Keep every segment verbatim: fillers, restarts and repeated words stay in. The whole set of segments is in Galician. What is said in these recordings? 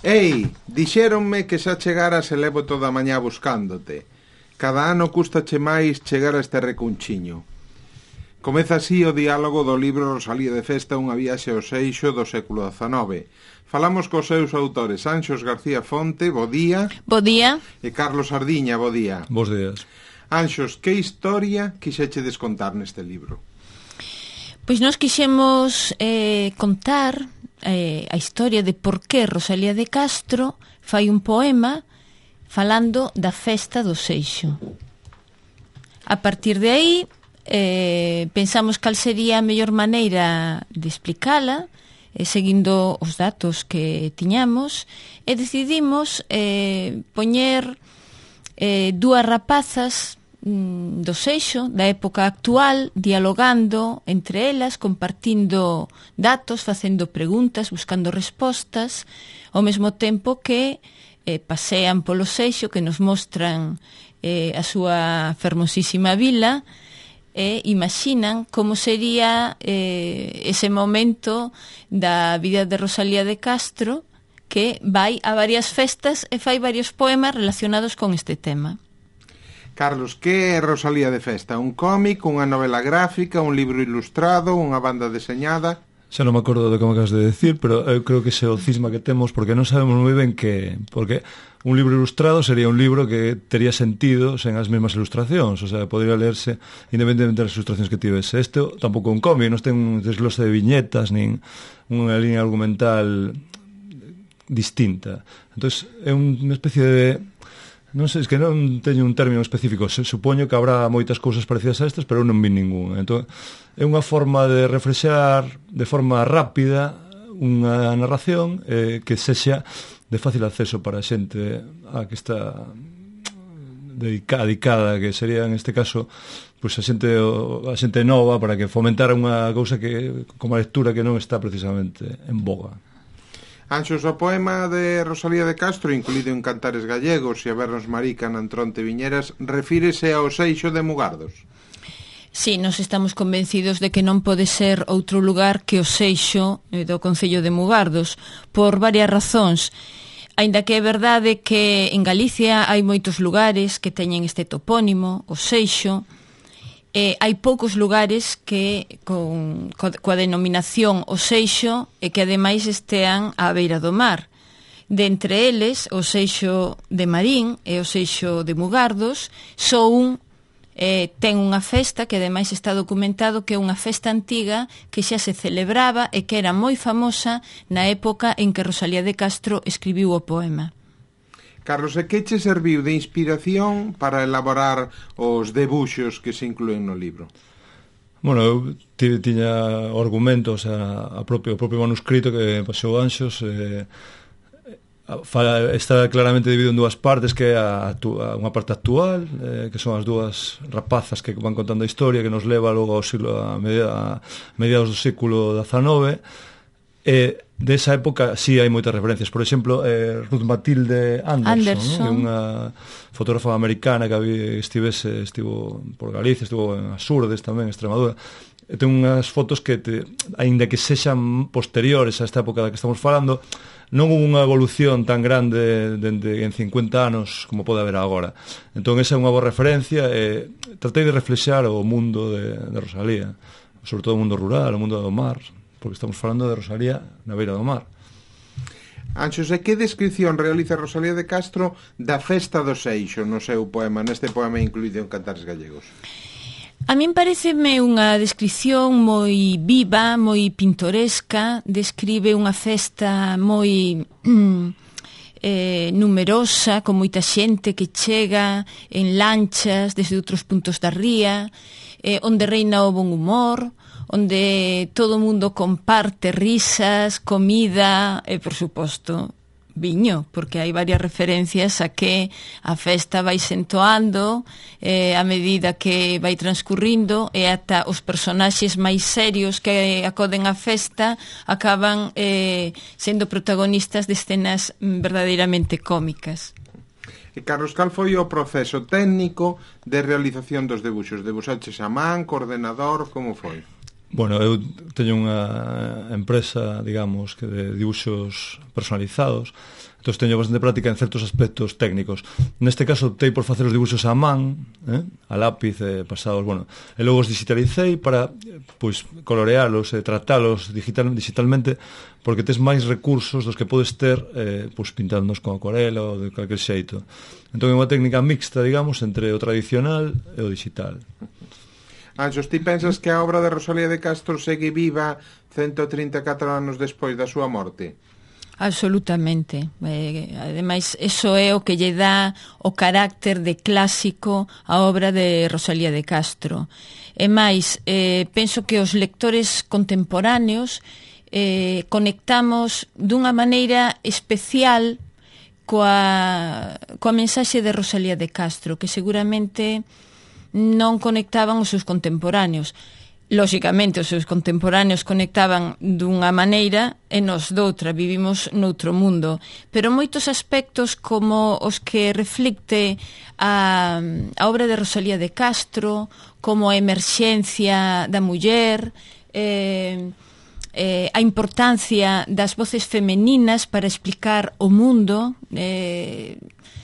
Ei, dixéronme que xa chegaras e levo toda a mañá buscándote. Cada ano custache máis chegar a este recunchiño. Comeza así o diálogo do libro Rosalía de Festa, unha viaxe ao Seixo do século dezanove. Falamos cos seus autores Anxos García Fonte, bo día. Bo día. E Carlos Sardiña, bo día. Bos días. Anxos, que historia quixechedes contar neste libro? Pois nós quixemos eh, contar eh, a historia de por que Rosalía de Castro fai un poema falando da festa do Seixo. A partir de aí, eh, pensamos cal sería a mellor maneira de explicala, eh, seguindo os datos que tiñamos, e decidimos eh, poñer eh, dúas rapazas mm, do Seixo, da época actual, dialogando entre elas, compartindo datos, facendo preguntas, buscando respostas, ao mesmo tempo que eh, pasean polo Seixo, que nos mostran eh, a súa fermosísima vila, e imaginan como sería eh, ese momento da vida de Rosalía de Castro, que vai a varias festas e fai varios poemas relacionados con este tema. Carlos, que é Rosalía de Festa? Un cómic, unha novela gráfica, un libro ilustrado, unha banda deseñada? Xa non me acordo do que me acabas de decir, pero eu creo que ese é o cisma que temos, porque non sabemos moi ben que... Porque un libro ilustrado sería un libro que tería sentido sen as mesmas ilustracións, o sea, podría lerse independentemente das ilustracións que tivese. Este tampouco é un cómic, non ten un desglose de viñetas, nin unha línea argumental distinta. Entón, é unha especie de... Non sei, es que non teño un término específico. Se, supoño que habrá moitas cousas parecidas a estas, pero eu non vi ningún. Entón, é unha forma de reflexar de forma rápida unha narración eh, que sexa de fácil acceso para a xente a que está dedicada, dedicada, que sería en este caso pues, a xente a xente nova, para que fomentara unha cousa que como a lectura que non está precisamente en boga. Anxos, o poema de Rosalía de Castro, incluído en Cantares Gallegos e Avernos Marica na Entronte Viñeras, refírese ao Seixo de Mugardos. Sí, nos estamos convencidos de que non pode ser outro lugar que o Seixo do Concello de Mugardos, por varias razóns. Aínda que é verdade que en Galicia hai moitos lugares que teñen este topónimo, o Seixo, Eh, hai poucos lugares que con, co, coa denominación o Seixo e que ademais estean á beira do mar. De entre eles, o Seixo de Marín e o Seixo de Mugardos, só un eh, ten unha festa que ademais está documentado que é unha festa antiga que xa se celebraba e que era moi famosa na época en que Rosalía de Castro escribiu o poema. Carlos, e que che serviu de inspiración para elaborar os debuxos que se inclúen no libro? Bueno, eu tiña o argumento, o sea, a propio, o propio manuscrito que pasou Anxos, eh, está claramente dividido en dúas partes, que é a, a, unha parte actual, eh, que son as dúas rapazas que van contando a historia, que nos leva logo ao siglo, a, media, a mediados do século dezanove, e desa época sí hai moitas referencias. Por exemplo, eh, Ruth Matilde Anderson, Anderson. ¿no? Unha fotógrafa americana que estivese, estivo por Galicia, estivo en Asurdes tamén, en Extremadura. E ten unhas fotos que, te, aínda que sexan posteriores a esta época da que estamos falando, non hubo unha evolución tan grande dende en cincuenta anos como pode haber agora. Entón, esa é unha boa referencia, e tratei de reflexar o mundo de, de Rosalía, sobre todo o mundo rural, o mundo do mar, porque estamos falando de Rosalía na beira do mar. Anxos, e que descripción realiza Rosalía de Castro da festa do Seixo no seu poema, neste poema incluído en Cantares Gallegos? A min pareceme unha descripción moi viva, moi pintoresca, describe unha festa moi eh, numerosa, con moita xente que chega en lanchas desde outros puntos da ría, eh, onde reina o bon humor, onde todo o mundo comparte risas, comida e, por suposto, viño, porque hai varias referencias a que a festa vai sentoando eh, a medida que vai transcurrindo, e ata os personaxes máis serios que acoden á festa acaban eh, sendo protagonistas de escenas verdadeiramente cómicas. E Carlos, cal foi o proceso técnico de realización dos debuxos? Debuxaches a man, co ordenador, como foi? Bueno, eu teño unha empresa, digamos, que de dibuxos personalizados, entón teño bastante práctica en certos aspectos técnicos. Neste caso, optei por facer os dibuxos a man, eh, a lápiz, eh, pasados, bueno, e logo os digitalicei para, pois, colorealos e tratalos digital, digitalmente, porque tes máis recursos dos que podes ter, eh, pois, pintándonos con acuarela ou de calquer xeito. Entón é unha técnica mixta, digamos, entre o tradicional e o digital. Anxos, ti pensas que a obra de Rosalía de Castro segue viva ciento trinta e catro anos despois da súa morte? Absolutamente. Eh, ademais, eso é o que lle dá o carácter de clásico a obra de Rosalía de Castro. E máis, eh, penso que os lectores contemporáneos eh, conectamos dunha maneira especial coa, coa mensaxe de Rosalía de Castro, que seguramente non conectaban os seus contemporáneos. Lóxicamente, os seus contemporáneos conectaban dunha maneira e nos doutra, vivimos noutro mundo. Pero moitos aspectos como os que reflicte a, a obra de Rosalía de Castro, como a emerxencia da muller, eh, eh, a importancia das voces femeninas para explicar o mundo, eh,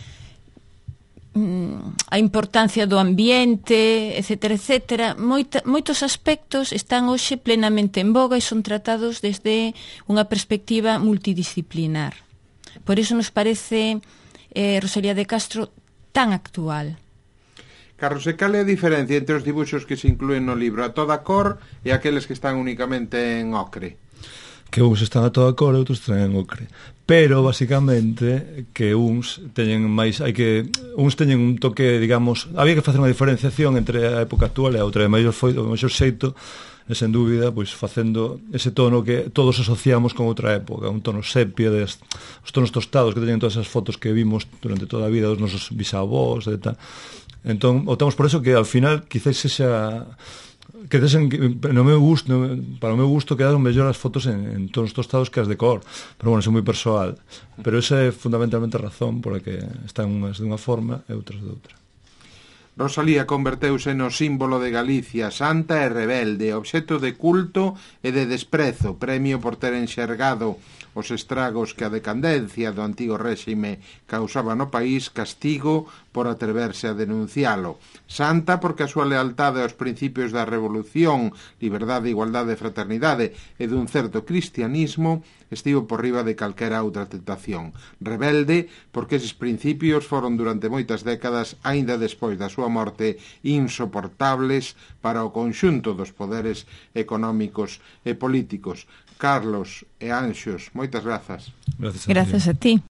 a importancia do ambiente, etcétera, etcétera. Moita, moitos aspectos están hoxe plenamente en boga e son tratados desde unha perspectiva multidisciplinar. Por iso nos parece eh, Rosalía de Castro tan actual. Carlos, e cal é a diferencia entre os dibuxos que se inclúen no libro a toda cor e aqueles que están únicamente en ocre? Que uns están a toda cor e outros están en ocre. Pero, basicamente, que uns teñen máis... hai que uns teñen un toque, digamos... Había que facer unha diferenciación entre a época actual e a outra. E maior foi o maior xeito, e sen dúbida, pois facendo ese tono que todos asociamos con outra época, un tono sepia, des, os tonos tostados que teñen todas esas fotos que vimos durante toda a vida dos nosos bisavós e tal. Entón, optamos por eso que, ao final, quizás sexa... que desen, no meu gusto, no, para o meu gusto quedaron mellor as fotos en, en tonos tostados que as de cor, pero bueno, é moi persoal, pero esa é fundamentalmente a razón por a que están unhas de unha forma e outras de outra. Rosalía converteuse no símbolo de Galicia, santa e rebelde, obxecto de culto e de desprezo, premio por ter enxergado os estragos que a decadencia do antigo réxime causaba no país, castigo por atreverse a denuncialo. Santa porque a súa lealtade aos principios da revolución, liberdade, igualdade e fraternidade e dun certo cristianismo estivo por riba de calquera outra tentación. Rebelde porque eses principios foron durante moitas décadas, aínda despois da súa morte, insoportables para o conxunto dos poderes económicos e políticos. Carlos e Anxos, moitas grazas. Gracias a Grazas a ti.